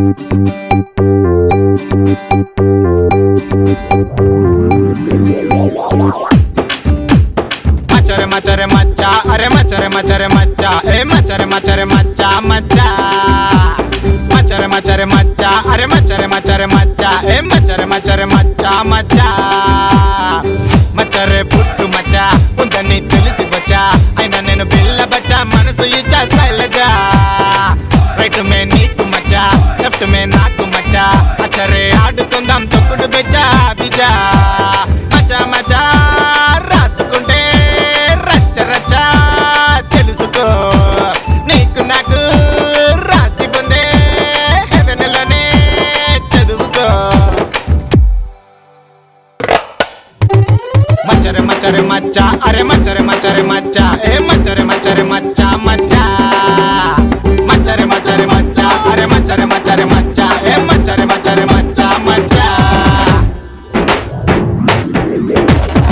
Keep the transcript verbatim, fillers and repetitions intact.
మచ్చరే మచ్చరే మచ్చ అరే మచ్చరే మచ్చరే మచ్చ ఏ మచ్చరే మచ్చరే మచ్చ మచ్చ మచ్చరే మచ్చరే మచ్చ అరే మచ్చరే మచ్చరే మచ్చ ఏ మచ్చరే మచ్చరే మచ్చ మచ్చ మచ్చరే పుట్టు మచ్చ ఉందని తెలిసి వచ్చా అయినా నేను పిల్ల బచ్చ మనసు ఇచ్చా శైలజా రైట్ మే నీకు మచ్చ లెఫ్ట్ మే నాకు మచ్చ మచ్చరే ఆడుకుందాం తొక్కుడు బెచ్చా బిజా మచ్చ మచ్చ రాసుకుంటే రచ్చ రచ్చ తెలుసుకో నీకు నాకు రాసి పొందే హెవెన్లోనే చదువుకో మచ్చరే మచ్చరే మచ్చ అరే మచ్చరే మచ్చరే మచ్చ ఏ మచ్చరే మచ్చరే మచ్చ మచ్చ మచ్చరే మచ్చరే మచ్చ అరే మచ్చరే మచ్చరే మచ్చ ఏ మచ్చరే మచ్చరే మచ్చ మచ్చ